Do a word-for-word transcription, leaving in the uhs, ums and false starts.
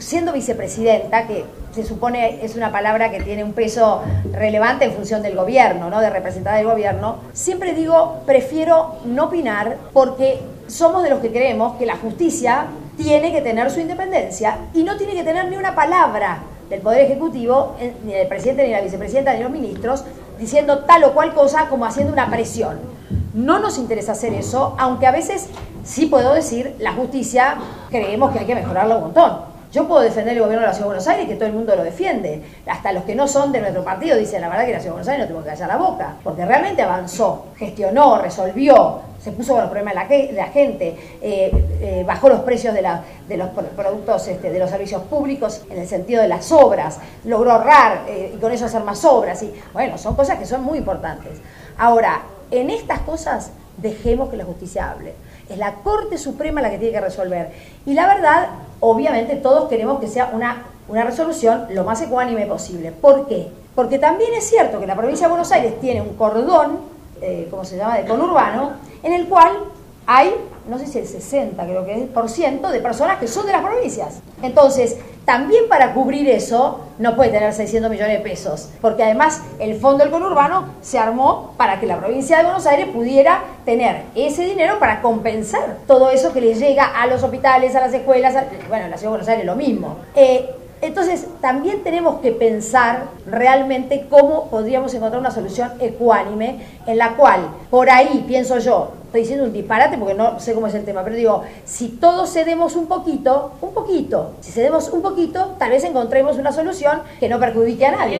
siendo vicepresidenta, que se supone es una palabra que tiene un peso relevante en función del gobierno, ¿no? De representar el gobierno, siempre digo, prefiero no opinar porque somos de los que creemos que la justicia tiene que tener su independencia y no tiene que tener ni una palabra del Poder Ejecutivo, ni del presidente, ni la vicepresidenta, ni los ministros, diciendo tal o cual cosa como haciendo una presión. No nos interesa hacer eso, aunque a veces sí puedo decir, la justicia creemos que hay que mejorarla un montón. Yo puedo defender el gobierno de la Ciudad de Buenos Aires, que todo el mundo lo defiende. Hasta los que no son de nuestro partido dicen, la verdad que la Ciudad de Buenos Aires no tengo que callar la boca, porque realmente avanzó, gestionó, resolvió, se puso con los problemas de la, que, de la gente, eh, eh, bajó los precios de, la, de los productos, este, de los servicios públicos en el sentido de las obras, logró ahorrar eh, y con eso hacer más obras. Y bueno, son cosas que son muy importantes. Ahora, en estas cosas dejemos que la justicia hable. Es la Corte Suprema la que tiene que resolver. Y la verdad, obviamente todos queremos que sea una, una resolución lo más ecuánime posible. ¿Por qué? Porque también es cierto que la provincia de Buenos Aires tiene un cordón, eh, ¿cómo se llama?, de conurbano, en el cual hay, no sé si el sesenta creo que es, por ciento de personas que son de las provincias. Entonces, también para cubrir eso, no puede tener seiscientos millones de pesos, porque además el fondo del conurbano se armó para que la provincia de Buenos Aires pudiera tener ese dinero para compensar todo eso que les llega a los hospitales, a las escuelas, a, bueno, en la Ciudad de Buenos Aires lo mismo. Eh, Entonces, también tenemos que pensar realmente cómo podríamos encontrar una solución ecuánime en la cual, por ahí, pienso yo, estoy diciendo un disparate porque no sé cómo es el tema, pero digo, si todos cedemos un poquito, un poquito, si cedemos un poquito, tal vez encontremos una solución que no perjudique a nadie.